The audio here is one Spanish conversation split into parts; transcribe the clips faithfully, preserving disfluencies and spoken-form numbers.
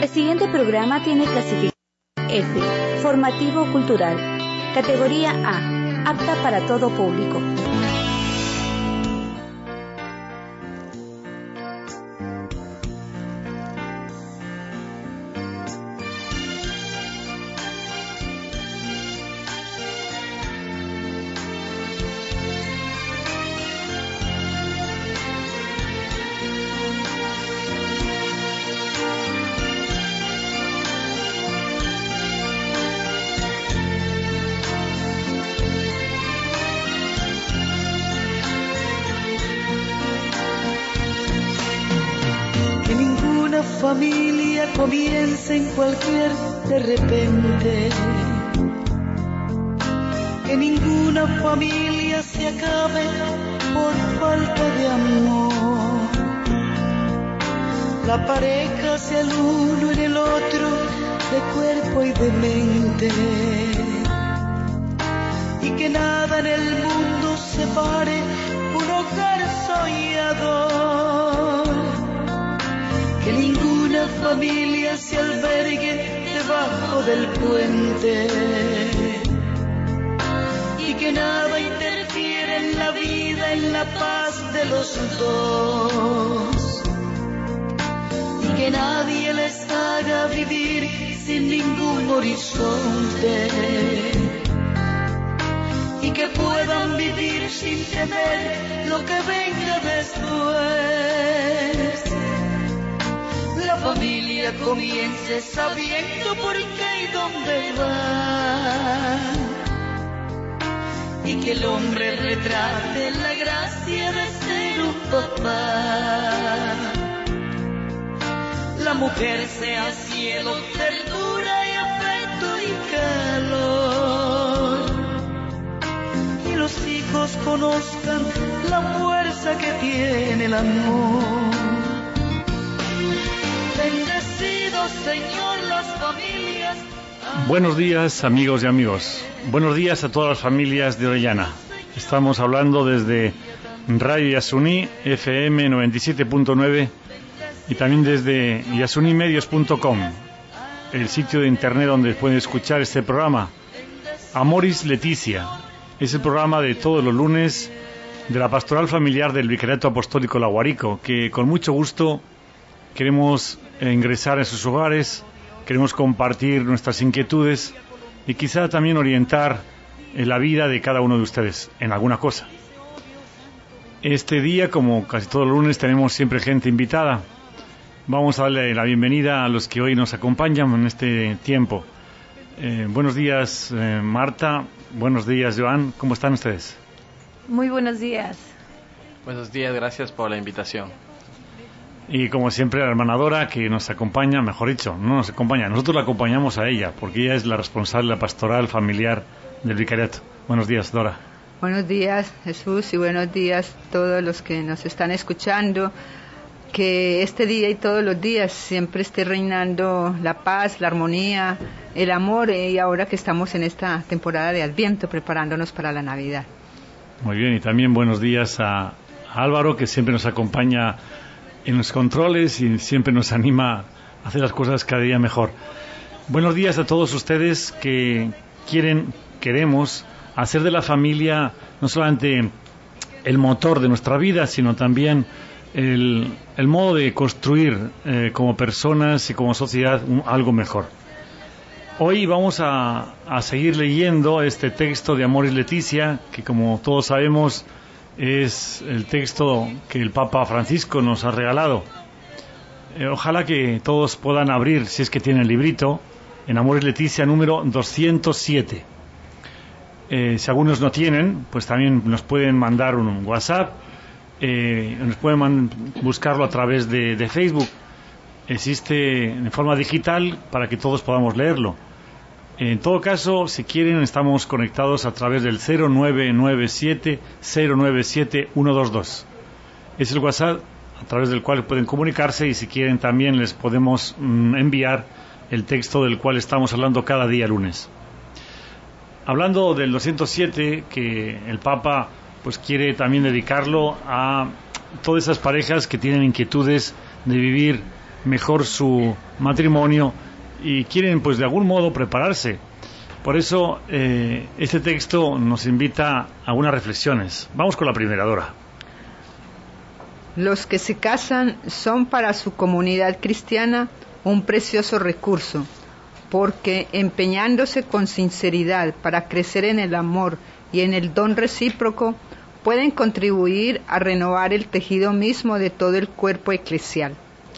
siguiente programa tiene clasificación F, formativo cultural, categoría A, apta para todo público. Familia comienza en cualquier de repente, que ninguna familia se acabe por falta de amor. La pareja sea el uno en el otro, de cuerpo y de mente, y que nada en el mundo separe un hogar soñador. Que ninguna familia se albergue debajo del puente, y que nada interfiera en la vida, en la paz de los dos, y que nadie les haga vivir sin ningún horizonte, y que puedan vivir sin temer lo que venga después. La familia comience sabiendo por qué y dónde va, y que el hombre retrate la gracia de ser un papá. La mujer sea cielo, ternura y afecto y calor, y los hijos conozcan la fuerza que tiene el amor. Bendecidos, Señor, las familias. Buenos días, amigos y amigos. Buenos días a todas las familias de Orellana. Estamos hablando desde Radio Yasuní, F M noventa y siete punto nueve, y también desde yasunimedios punto com, el sitio de internet donde pueden escuchar este programa. Amoris Laetitia es el programa de todos los lunes de la Pastoral Familiar del Vicariato Apostólico La Guarico, que con mucho gusto queremos ingresar en sus hogares, queremos compartir nuestras inquietudes y quizá también orientar en la vida de cada uno de ustedes en alguna cosa. Este día, como casi todos los lunes, tenemos siempre gente invitada. Vamos a darle la bienvenida a los que hoy nos acompañan en este tiempo. Eh, buenos días, eh, Marta. Buenos días, Joan. ¿Cómo están ustedes? Muy buenos días. Buenos días, gracias por la invitación. Y como siempre, la hermana Dora, que nos acompaña, mejor dicho, no nos acompaña, nosotros la acompañamos a ella, porque ella es la responsable de la pastoral familiar del vicariato. Buenos días, Dora. Buenos días, Jesús, y buenos días a todos los que nos están escuchando. Que este día y todos los días siempre esté reinando la paz, la armonía, el amor, y ahora que estamos en esta temporada de Adviento, preparándonos para la Navidad. Muy bien, y también buenos días a, a Álvaro, que siempre nos acompaña en los controles y siempre nos anima a hacer las cosas cada día mejor. Buenos días a todos ustedes que quieren, queremos hacer de la familia no solamente el motor de nuestra vida, sino también el, el modo de construir eh, como personas y como sociedad un, algo mejor. Hoy vamos a, a seguir leyendo este texto de Amoris Laetitia, que como todos sabemos es el texto que el Papa Francisco nos ha regalado. Eh, ojalá que todos puedan abrir, si es que tienen el librito, en Amoris Laetitia número doscientos siete. Eh, si algunos no tienen, pues también nos pueden mandar un WhatsApp, eh, nos pueden man- buscarlo a través de, de Facebook. Existe en forma digital para que todos podamos leerlo. En todo caso, si quieren, estamos conectados a través del cero nueve nueve siete cero nueve siete uno dos dos. Es el WhatsApp a través del cual pueden comunicarse, y si quieren también les podemos mm, enviar el texto del cual estamos hablando cada día lunes. Hablando del doscientos siete, que el Papa pues quiere también dedicarlo a todas esas parejas que tienen inquietudes de vivir mejor su matrimonio y quieren pues de algún modo prepararse. Por eso eh, este texto nos invita a algunas reflexiones. Vamos con la primera, Dora. Los que se casan son para su comunidad cristiana un precioso recurso, porque empeñándose con sinceridad para crecer en el amor y en el don recíproco, pueden contribuir a renovar el tejido mismo de todo el cuerpo eclesial.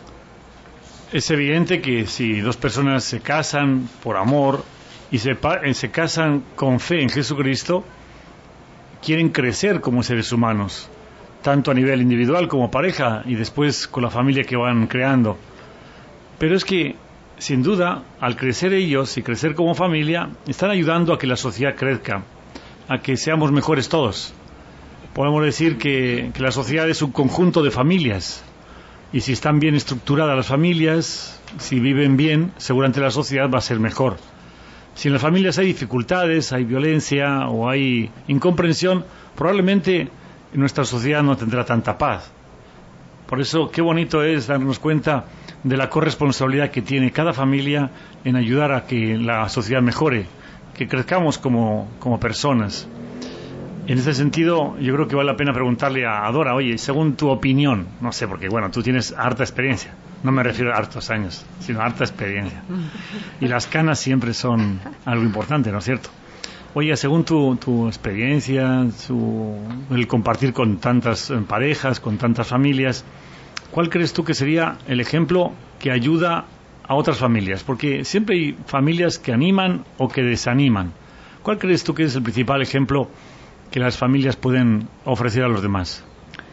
Es evidente que si dos personas se casan por amor y se, se casan con fe en Jesucristo, quieren crecer como seres humanos, tanto a nivel individual como pareja y después con la familia que van creando. Pero es que, sin duda, al crecer ellos y crecer como familia, están ayudando a que la sociedad crezca, a que seamos mejores todos. Podemos decir que, que la sociedad es un conjunto de familias, y si están bien estructuradas las familias, si viven bien, seguramente la sociedad va a ser mejor. Si en las familias hay dificultades, hay violencia o hay incomprensión, probablemente nuestra sociedad no tendrá tanta paz. Por eso, qué bonito es darnos cuenta de la corresponsabilidad que tiene cada familia en ayudar a que la sociedad mejore, que crezcamos como, como personas. En ese sentido, yo creo que vale la pena preguntarle a Dora, oye, según tu opinión, no sé, porque bueno, tú tienes harta experiencia, no me refiero a hartos años, sino a harta experiencia. Y las canas siempre son algo importante, ¿no es cierto? Oye, según tu, tu experiencia, su, el compartir con tantas parejas, con tantas familias, ¿cuál crees tú que sería el ejemplo que ayuda a otras familias? Porque siempre hay familias que animan o que desaniman. ¿Cuál crees tú que es el principal ejemplo que las familias pueden ofrecer a los demás?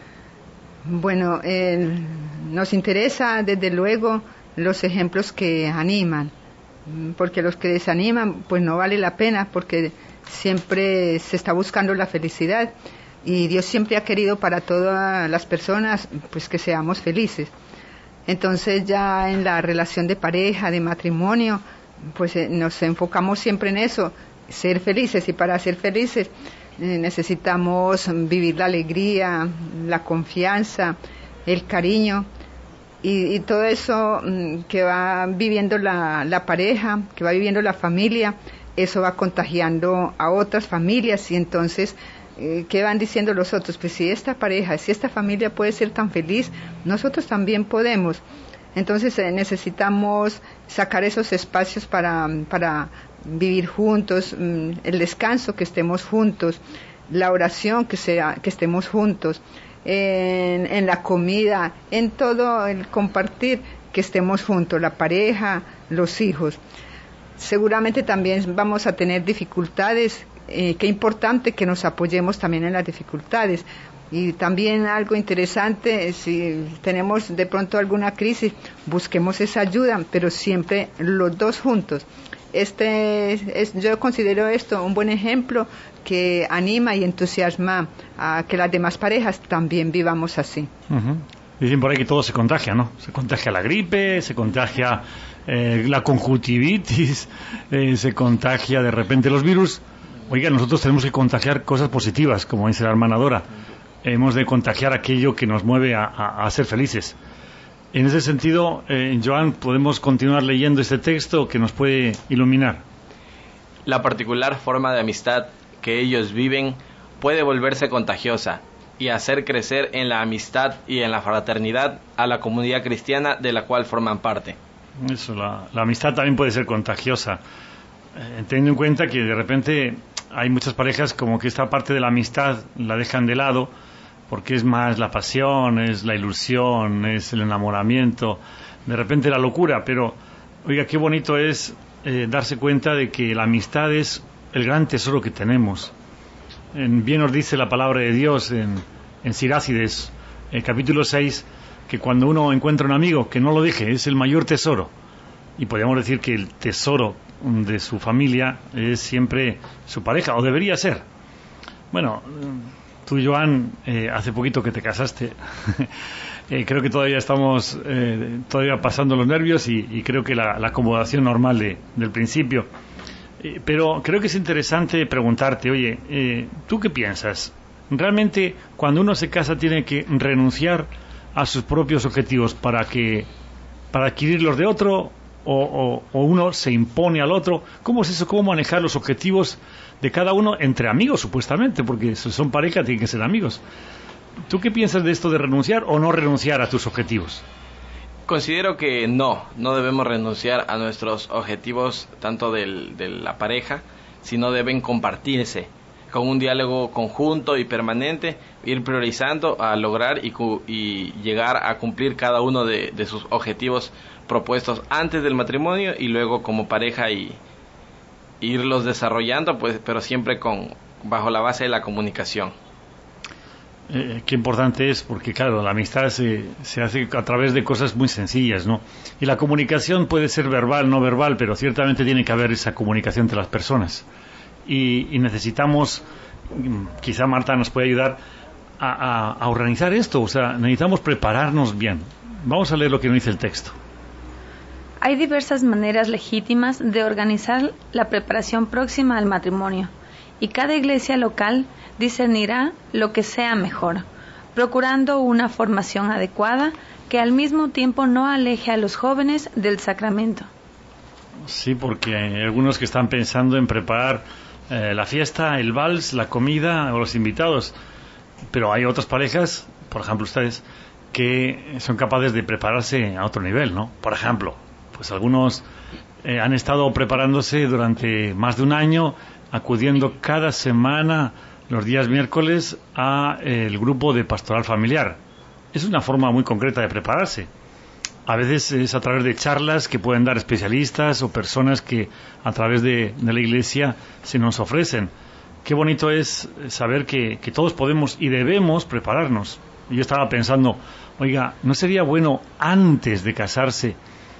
Bueno, eh, nos interesa desde luego los ejemplos que animan, porque los que desaniman pues no vale la pena, porque siempre se está buscando la felicidad y Dios siempre ha querido para todas las personas pues que seamos felices. Entonces ya en la relación de pareja, de matrimonio, pues eh, nos enfocamos siempre en eso, ser felices, y para ser felices necesitamos vivir la alegría, la confianza, el cariño y, y todo eso que va viviendo la, la pareja, que va viviendo la familia, eso va contagiando a otras familias. Y entonces, eh, ¿qué van diciendo los otros? Pues si esta pareja, si esta familia puede ser tan feliz, nosotros también podemos. Entonces eh, necesitamos sacar esos espacios para, para vivir juntos, el descanso, que estemos juntos, la oración, que sea, que estemos juntos, en, en la comida, en todo el compartir, que estemos juntos, la pareja, los hijos. Seguramente también vamos a tener dificultades, eh, qué importante que nos apoyemos también en las dificultades. Y también algo interesante, si tenemos de pronto alguna crisis, busquemos esa ayuda, pero siempre los dos juntos. Este es, yo considero esto un buen ejemplo que anima y entusiasma a que las demás parejas también vivamos así. Uh-huh. Dicen por ahí que todo se contagia, ¿no? Se contagia la gripe, se contagia eh, la conjuntivitis, eh, se contagia de repente los virus. Oiga, nosotros tenemos que contagiar cosas positivas, como dice la hermana Dora. Hemos de contagiar aquello que nos mueve a, a, a ser felices. En ese sentido, eh, Joan, ¿podemos continuar leyendo este texto que nos puede iluminar? La particular forma de amistad que ellos viven puede volverse contagiosa y hacer crecer en la amistad y en la fraternidad a la comunidad cristiana de la cual forman parte. Eso, la, la amistad también puede ser contagiosa. Eh, teniendo en cuenta que de repente hay muchas parejas como que esta parte de la amistad la dejan de lado, porque es más la pasión, es la ilusión, es el enamoramiento, de repente la locura. Pero, oiga, qué bonito es eh, darse cuenta de que la amistad es el gran tesoro que tenemos. En, bien nos dice la palabra de Dios en, en Sirácides, el capítulo seis, que cuando uno encuentra un amigo, que no lo deje, es el mayor tesoro. Y podríamos decir que el tesoro de su familia es siempre su pareja, o debería ser. Bueno, tú, Joan, eh, hace poquito que te casaste. eh, creo que todavía estamos eh, todavía pasando los nervios y, y creo que la, la acomodación normal de, del principio. Eh, pero creo que es interesante preguntarte, oye, eh, ¿tú qué piensas? ¿Realmente cuando uno se casa tiene que renunciar a sus propios objetivos para que para adquirir los de otro, o, o, o uno se impone al otro. ¿Cómo es eso? ¿Cómo manejar los objetivos de cada uno entre amigos, supuestamente? Porque si son pareja, tienen que ser amigos. ¿Tú qué piensas de esto de renunciar o no renunciar a tus objetivos? Considero que no, no debemos renunciar a nuestros objetivos tanto del, de la pareja, sino deben compartirse con un diálogo conjunto y permanente, ir priorizando a lograr y, y llegar a cumplir cada uno de, de sus objetivos propuestos antes del matrimonio y luego como pareja y irlos desarrollando, pues, pero siempre con bajo la base de la comunicación. Eh, qué importante es, porque claro, la amistad se, se hace a través de cosas muy sencillas, ¿no? Y la comunicación puede ser verbal, no verbal, pero ciertamente tiene que haber esa comunicación entre las personas. Y, y necesitamos, quizá Marta nos puede ayudar a, a, a organizar esto, o sea, necesitamos prepararnos bien. Vamos a leer lo que nos dice el texto. Hay diversas maneras legítimas de organizar la preparación próxima al matrimonio, y cada iglesia local discernirá lo que sea mejor, procurando una formación adecuada que al mismo tiempo no aleje a los jóvenes del sacramento. Sí, porque hay algunos que están pensando en preparar eh, la fiesta, el vals, la comida o los invitados, pero hay otras parejas, por ejemplo ustedes, que son capaces de prepararse a otro nivel, ¿no? Por ejemplo, pues algunos eh, han estado preparándose durante más de un año, acudiendo cada semana los días miércoles a eh, el grupo de pastoral familiar. Es una forma muy concreta de prepararse. A veces es a través de charlas que pueden dar especialistas o personas que a través de, de la iglesia se nos ofrecen. Qué bonito es saber que, que todos podemos y debemos prepararnos. Yo estaba pensando, oiga, ¿no sería bueno antes de casarse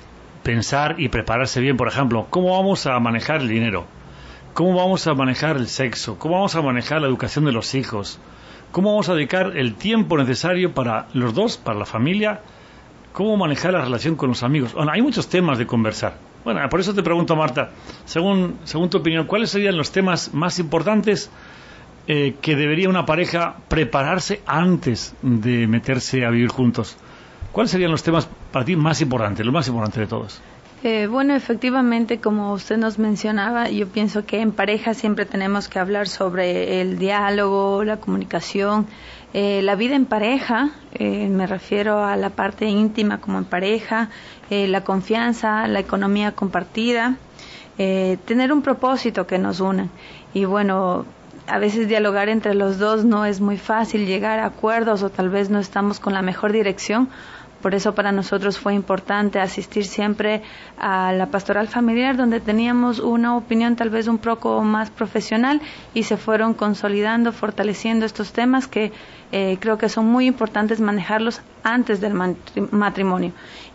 pensar y prepararse bien? Por ejemplo, ¿cómo vamos a manejar el dinero? ¿Cómo vamos a manejar el sexo? ¿Cómo vamos a manejar la educación de los hijos? ¿Cómo vamos a dedicar el tiempo necesario para los dos, para la familia? ¿Cómo manejar la relación con los amigos? Bueno, hay muchos temas de conversar. Bueno, por eso te pregunto, Marta, según, según tu opinión, ¿cuáles serían los temas más importantes eh, que debería una pareja prepararse antes de meterse a vivir juntos? ¿Cuáles serían los temas para ti más importantes, los más importantes de todos? Eh, bueno, efectivamente, como usted nos mencionaba, yo pienso que en pareja siempre tenemos que hablar sobre el diálogo, la comunicación, eh, la vida en pareja, eh, me refiero a la parte íntima como en pareja, eh, la confianza, la economía compartida, eh, tener un propósito que nos una. Y bueno, a veces dialogar entre los dos no es muy fácil, llegar a acuerdos o tal vez no estamos con la mejor dirección. Por eso para nosotros fue importante asistir siempre a la pastoral familiar, donde teníamos una opinión tal vez un poco más profesional y se fueron consolidando, fortaleciendo estos temas que eh, creo que son muy importantes manejarlos antes del matrimonio.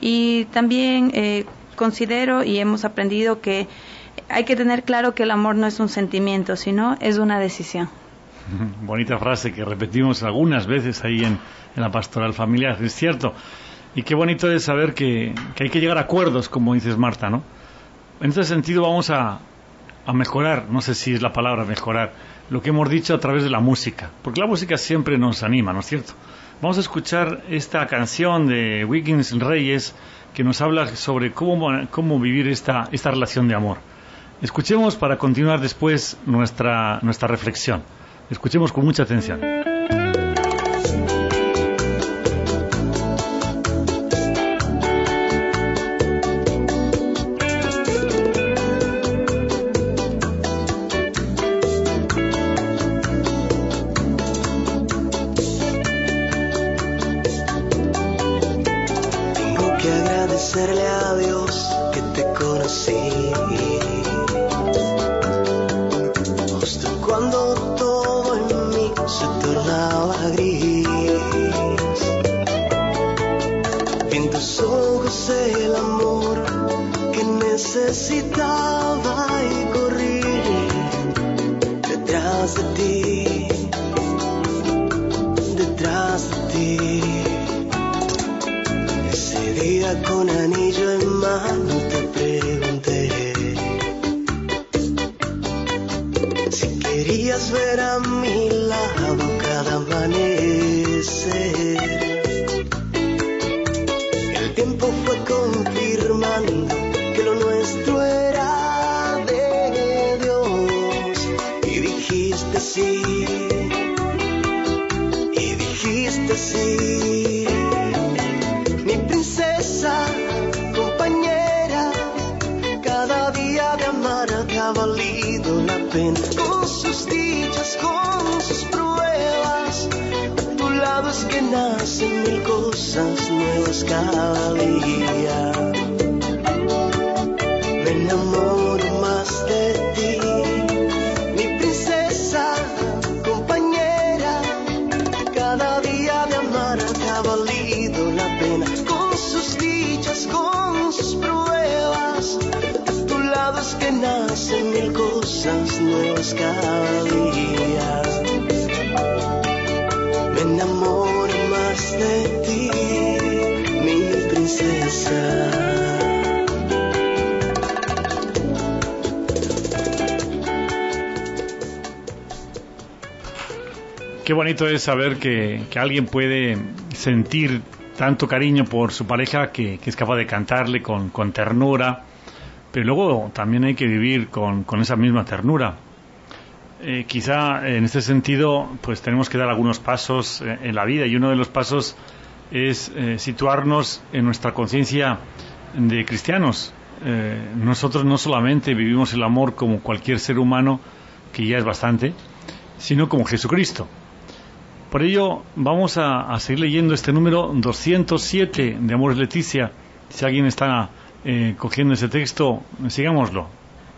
Y también eh, considero y hemos aprendido que hay que tener claro que el amor no es un sentimiento, sino es una decisión. Bonita frase que repetimos algunas veces ahí en, en la pastoral familiar, es cierto. Y qué bonito es saber que, que hay que llegar a acuerdos, como dices, Marta, ¿no? En este sentido vamos a, a mejorar, no sé si es la palabra mejorar, lo que hemos dicho a través de la música, porque la música siempre nos anima, ¿no es cierto? Vamos a escuchar esta canción de Wiggins Reyes que nos habla sobre cómo, cómo vivir esta, esta relación de amor. Escuchemos para continuar después nuestra, nuestra reflexión. Escuchemos con mucha atención. Tengo que agradecerle a Dios que te conocí. Justo cuando todo en mí se tornaba gris, en tus ojos el amor que necesitaba y corrí detrás de ti, detrás de ti. Ese día con anillo en mano te pregunté si querías ver a mi lado cada amanecer. El tiempo fue con afirmando que lo nuestro era de Dios. Y dijiste sí, y dijiste sí, mi princesa, compañera, cada día de amarte ha valido la pena. Con sus dichas, con sus pruebas, a tu lado es que nacen mil cosas nuevas cada día. Me enamoro más de ti, mi princesa, compañera, cada día de amarte ha valido la pena. Con sus dichas, con sus pruebas, a tu lado es que nacen mil cosas nuevas cada día. Me enamoro más de ti, mi princesa. Qué bonito es saber que, que alguien puede sentir tanto cariño por su pareja que, que es capaz de cantarle con, con ternura, pero luego también hay que vivir con, con esa misma ternura. Eh, quizá en este sentido pues tenemos que dar algunos pasos eh, en la vida, y uno de los pasos es eh, situarnos en nuestra conciencia de cristianos. Eh, nosotros no solamente vivimos el amor como cualquier ser humano, que ya es bastante, sino como Jesucristo. Por ello vamos a, a seguir leyendo este número doscientos siete de Amores Leticia. Si alguien está eh, cogiendo ese texto, sigámoslo.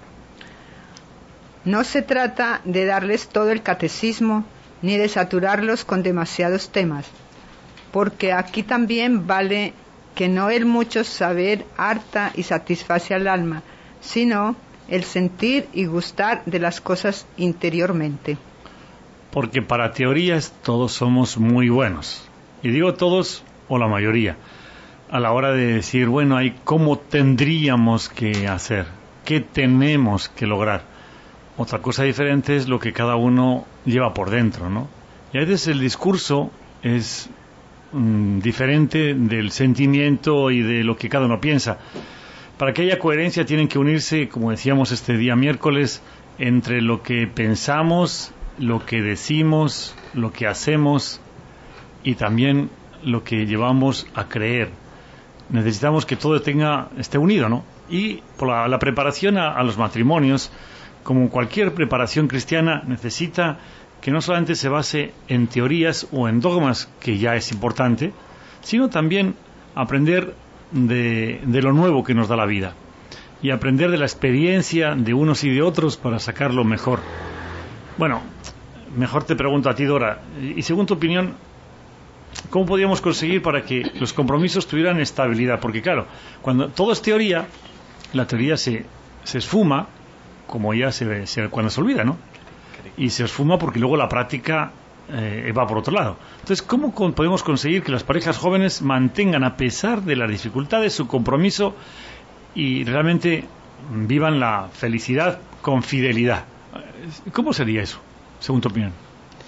No se trata de darles todo el catecismo, ni de saturarlos con demasiados temas, porque aquí también vale que no el mucho saber harta y satisface al alma, sino el sentir y gustar de las cosas interiormente. Porque para teorías todos somos muy buenos, y digo todos o la mayoría, a la hora de decir, bueno, ahí cómo tendríamos que hacer, qué tenemos que lograr. Otra cosa diferente es lo que cada uno lleva por dentro, ¿no? Y a veces el discurso es mmm, diferente del sentimiento y de lo que cada uno piensa. Para que haya coherencia tienen que unirse, como decíamos este día miércoles, entre lo que pensamos, lo que decimos, lo que hacemos y también lo que llevamos a creer. Necesitamos que todo tenga, esté unido, ¿no? Y por la, la preparación a, a los matrimonios, como cualquier preparación cristiana, necesita que no solamente se base en teorías o en dogmas, que ya es importante, sino también aprender de, de lo nuevo que nos da la vida y aprender de la experiencia de unos y de otros para sacar lo mejor. Bueno, mejor te pregunto a ti, Dora, y según tu opinión, ¿cómo podríamos conseguir para que los compromisos tuvieran estabilidad? Porque claro, cuando todo es teoría, la teoría se, se esfuma, como ya se, se cuando se olvida, ¿no? Y se esfuma porque luego la práctica eh, va por otro lado. Entonces, ¿cómo con, podemos conseguir que las parejas jóvenes mantengan, a pesar de las dificultades, su compromiso y realmente vivan la felicidad con fidelidad? ¿Cómo sería eso, según tu opinión?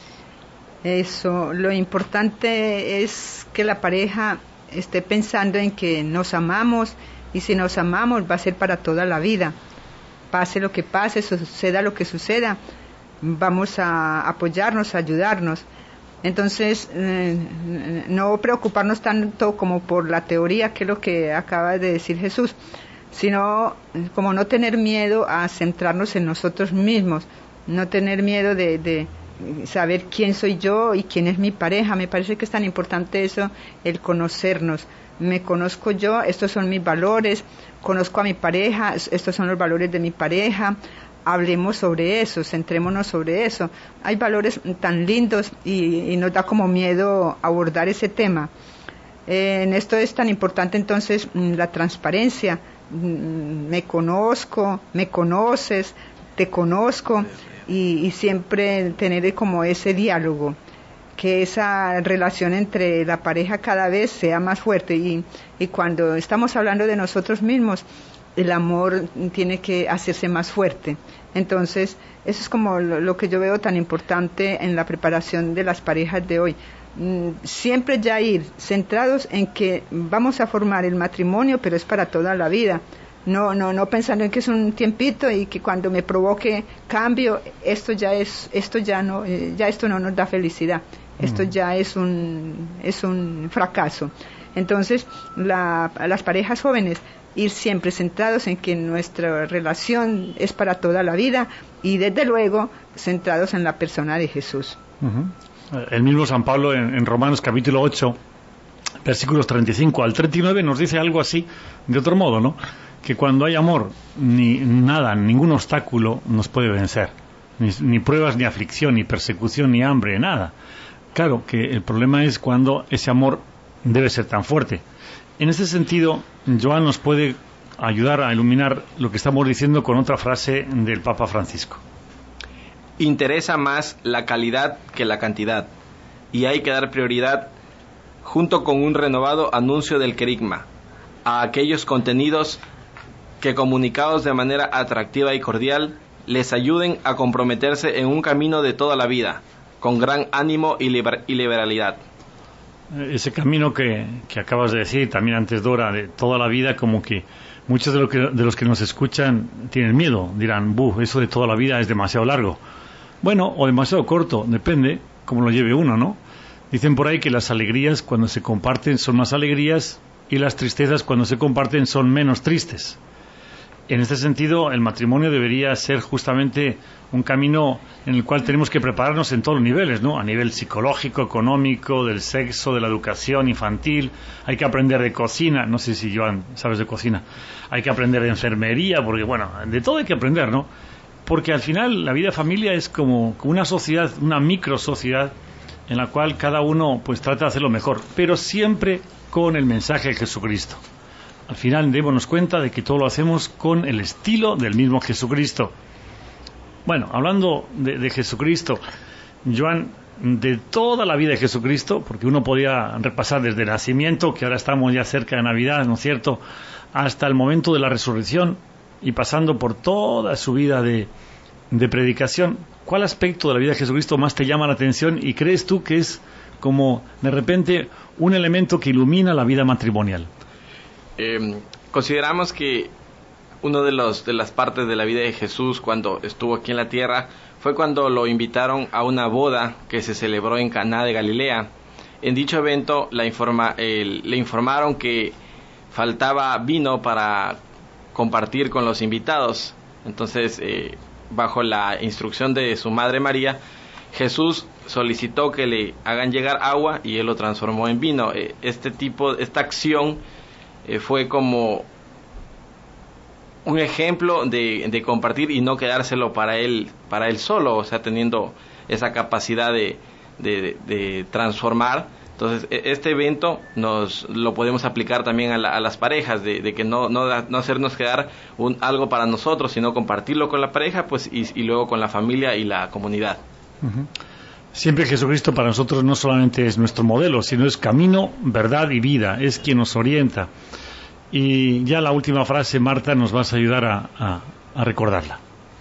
Eso, lo importante es que la pareja esté pensando en que nos amamos, y si nos amamos va a ser para toda la vida. Pase lo que pase, suceda lo que suceda, vamos a apoyarnos, a ayudarnos. Entonces, eh, no preocuparnos tanto como por la teoría, que es lo que acaba de decir Jesús, sino como no tener miedo a centrarnos en nosotros mismos, no tener miedo de, de saber quién soy yo y quién es mi pareja. Me parece que es tan importante eso, el conocernos. Me conozco yo, estos son mis valores, conozco a mi pareja, estos son los valores de mi pareja. Hablemos sobre eso, centrémonos sobre eso. Hay valores tan lindos y, y nos da como miedo abordar ese tema. Eh, en esto es tan importante entonces la transparencia. Me conozco, me conoces, te conozco, y, y siempre tener como ese diálogo, que esa relación entre la pareja cada vez sea más fuerte. Y, y cuando estamos hablando de nosotros mismos, el amor tiene que hacerse más fuerte. Entonces, eso es como lo, lo que yo veo tan importante en la preparación de las parejas de hoy. mm, siempre ya ir centrados en que vamos a formar el matrimonio, pero es para toda la vida. No, no, no pensando en que es un tiempito y que cuando me provoque cambio, esto ya es, esto ya no, eh, ya esto no nos da felicidad. Esto mm. ya es un, es un fracaso. Entonces, la, las parejas jóvenes, ir siempre centrados en que nuestra relación es para toda la vida y desde luego centrados en la persona de Jesús. Uh-huh. El mismo San Pablo en, en Romanos capítulo ocho, versículos treinta y cinco al treinta y nueve nos dice algo así, de otro modo, ¿no? Que cuando hay amor, ni nada, ningún obstáculo nos puede vencer, ni, ni pruebas, ni aflicción, ni persecución, ni hambre, nada. Claro que el problema es cuando ese amor debe ser tan fuerte. En ese sentido, Joan nos puede ayudar a iluminar lo que estamos diciendo con otra frase del Papa Francisco. Interesa más la calidad que la cantidad, y hay que dar prioridad, junto con un renovado anuncio del querigma, a aquellos contenidos que, comunicados de manera atractiva y cordial, les ayuden a comprometerse en un camino de toda la vida, con gran ánimo y, liber- y liberalidad. Ese camino que, que acabas de decir, también antes Dora, de toda la vida, como que muchos de, lo que, de los que nos escuchan tienen miedo, dirán, buh, eso de toda la vida es demasiado largo. Bueno, o demasiado corto, depende cómo lo lleve uno, ¿no? Dicen por ahí que las alegrías cuando se comparten son más alegrías y las tristezas cuando se comparten son menos tristes. En este sentido, el matrimonio debería ser justamente un camino en el cual tenemos que prepararnos en todos los niveles, ¿no? A nivel psicológico, económico, del sexo, de la educación infantil. Hay que aprender de cocina. No sé si, Joan, sabes de cocina. Hay que aprender de enfermería, porque, bueno, de todo hay que aprender, ¿no? Porque al final la vida de familia es como una sociedad, una micro sociedad, en la cual cada uno pues trata de hacerlo mejor, pero siempre con el mensaje de Jesucristo. Al final démonos cuenta de que todo lo hacemos con el estilo del mismo Jesucristo. Bueno, hablando de, de Jesucristo, Joan, de toda la vida de Jesucristo, porque uno podía repasar desde el nacimiento, que ahora estamos ya cerca de Navidad, ¿no es cierto?, hasta el momento de la resurrección y pasando por toda su vida de, de predicación. ¿Cuál aspecto de la vida de Jesucristo más te llama la atención y crees tú que es como de repente un elemento que ilumina la vida matrimonial? Eh, consideramos que uno de los de las partes de la vida de Jesús cuando estuvo aquí en la tierra fue cuando lo invitaron a una boda que se celebró en Caná de Galilea. En dicho evento la informa, eh, le informaron que faltaba vino para compartir con los invitados. Entonces, eh, bajo la instrucción de su madre María, Jesús solicitó que le hagan llegar agua y él lo transformó en vino. Eh, este tipo, esta acción eh, fue como un ejemplo de, de compartir y no quedárselo para él, para él solo, o sea, teniendo esa capacidad de, de, de transformar. Entonces, este evento nos lo podemos aplicar también a, la, a las parejas, de, de que no, no, no hacernos quedar un, algo para nosotros, sino compartirlo con la pareja, pues y, y luego con la familia y la comunidad. Uh-huh. Siempre Jesucristo para nosotros no solamente es nuestro modelo, sino es camino, verdad y vida, es quien nos orienta. Y ya la última frase, Marta, nos vas a ayudar a, a, a recordarla.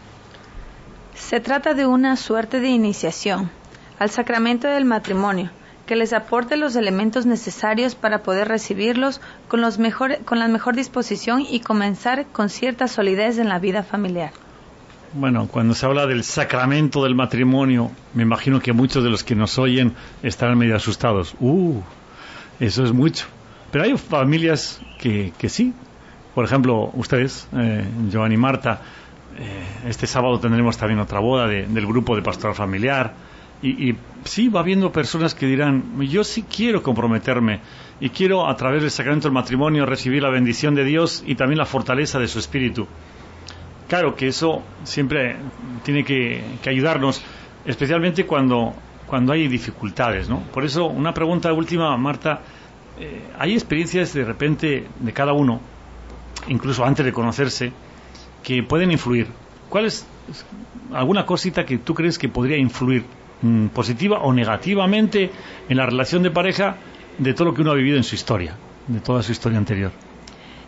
Se trata de una suerte de iniciación al sacramento del matrimonio, que les aporte los elementos necesarios para poder recibirlos con, los mejor, con la mejor disposición y comenzar con cierta solidez en la vida familiar. Bueno, cuando se habla del sacramento del matrimonio, me imagino que muchos de los que nos oyen estarán medio asustados. ¡Uh! Eso es mucho. Pero hay familias que, que sí. Por ejemplo, ustedes, eh, Joan y Marta, eh, este sábado tendremos también otra boda de, del grupo de pastoral familiar. Y, y sí, va habiendo personas que dirán, yo sí quiero comprometerme y quiero a través del sacramento del matrimonio recibir la bendición de Dios y también la fortaleza de su espíritu. Claro que eso siempre tiene que, que ayudarnos, especialmente cuando, cuando hay dificultades, ¿no? Por eso, una pregunta última, Marta. Eh, hay experiencias de repente de cada uno, incluso antes de conocerse, que pueden influir. ¿Cuál es alguna cosita que tú crees que podría influir mmm, positiva o negativamente en la relación de pareja de todo lo que uno ha vivido en su historia, de toda su historia anterior?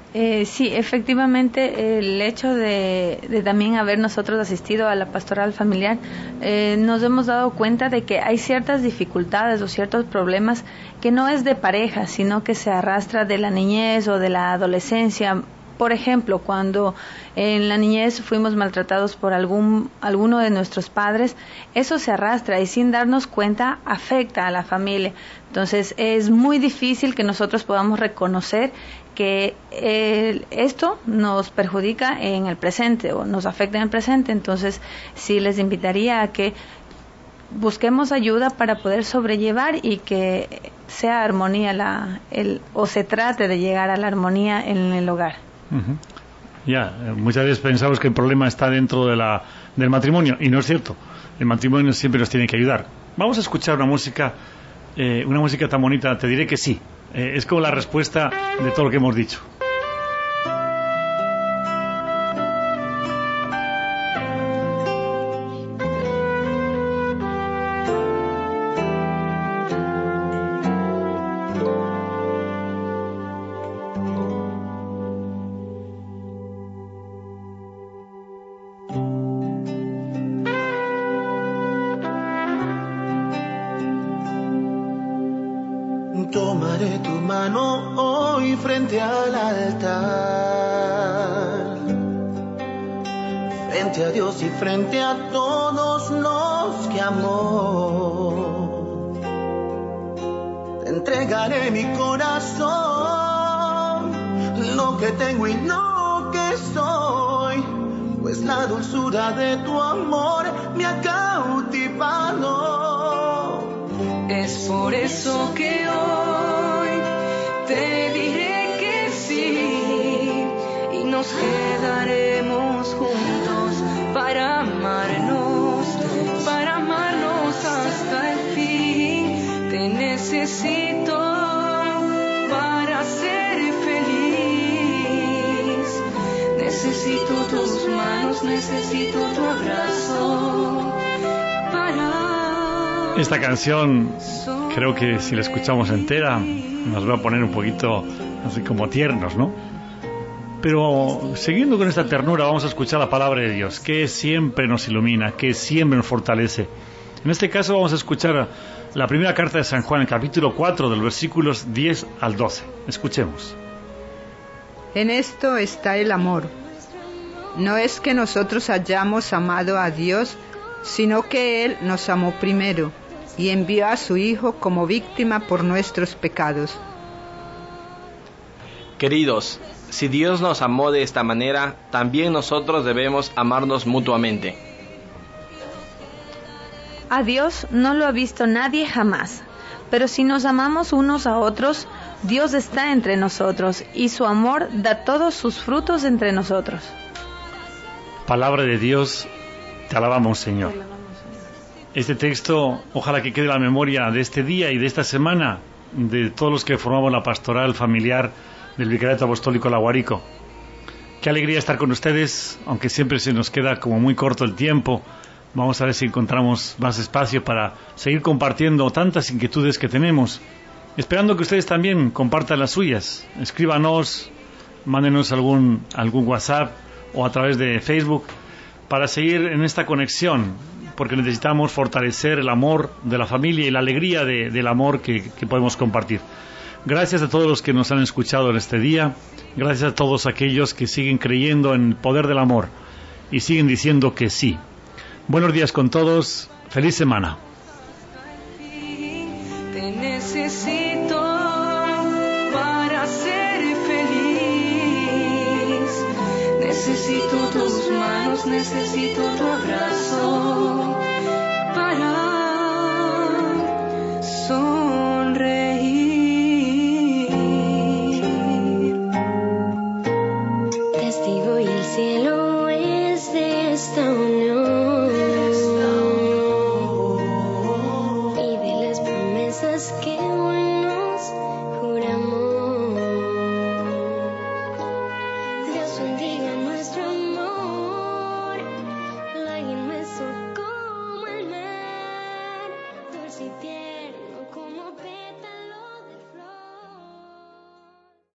Eh, sí, efectivamente, el hecho de, de también haber nosotros asistido a la pastoral familiar, eh, nos hemos dado cuenta de que hay ciertas dificultades o ciertos problemas que no es de pareja, sino que se arrastra de la niñez o de la adolescencia. Por ejemplo, cuando en la niñez fuimos maltratados por algún alguno de nuestros padres, eso se arrastra y sin darnos cuenta afecta a la familia. Entonces es muy difícil que nosotros podamos reconocer que eh, esto nos perjudica en el presente o nos afecta en el presente. Entonces sí les invitaría a que busquemos ayuda para poder sobrellevar y que sea armonía la, el, o se trate de llegar a la armonía en el hogar. Uh-huh. Ya, muchas veces pensamos que el problema está dentro de la, del matrimonio, y no es cierto. El matrimonio siempre nos tiene que ayudar. Vamos a escuchar una música, eh, una música tan bonita, te diré que sí. Eh, es como la respuesta de todo lo que hemos dicho. Tomaré tu mano hoy frente al altar, frente a Dios y frente a todos los que amó. Te entregaré mi corazón, lo que tengo y lo que soy, pues la dulzura de tu amor me ha cautivado. Es por eso que hoy te diré que sí, y nos quedaremos juntos para amarnos, para amarnos hasta el fin. Te necesito para ser feliz, necesito tus manos, necesito tu abrazo para... Esta canción, creo que si la escuchamos entera, nos va a poner un poquito así como tiernos, ¿no? Pero siguiendo con esta ternura, vamos a escuchar la palabra de Dios, que siempre nos ilumina, que siempre nos fortalece. En este caso vamos a escuchar la primera carta de San Juan, el capítulo cuatro, de los versículos diez al doce. Escuchemos. En esto está el amor. No es que nosotros hayamos amado a Dios, sino que Él nos amó primero y envió a su Hijo como víctima por nuestros pecados. Queridos, si Dios nos amó de esta manera, también nosotros debemos amarnos mutuamente. A Dios no lo ha visto nadie jamás, pero si nos amamos unos a otros, Dios está entre nosotros y su amor da todos sus frutos entre nosotros. Palabra de Dios, te alabamos, Señor. Este texto, ojalá que quede en la memoria de este día y de esta semana, de todos los que formamos la pastoral familiar del Vicariato Apostólico La Guarico. Qué alegría estar con ustedes, aunque siempre se nos queda como muy corto el tiempo. Vamos a ver si encontramos más espacio para seguir compartiendo tantas inquietudes que tenemos, esperando que ustedes también compartan las suyas. Escríbanos, mándenos algún, algún WhatsApp o a través de Facebook para seguir en esta conexión, porque necesitamos fortalecer el amor de la familia y la alegría de, del amor que, que podemos compartir. Gracias a todos los que nos han escuchado en este día, gracias a todos aquellos que siguen creyendo en el poder del amor y siguen diciendo que sí. Buenos días con todos, feliz semana. Te necesito para ser feliz, necesito tus manos, necesito tu abrazo.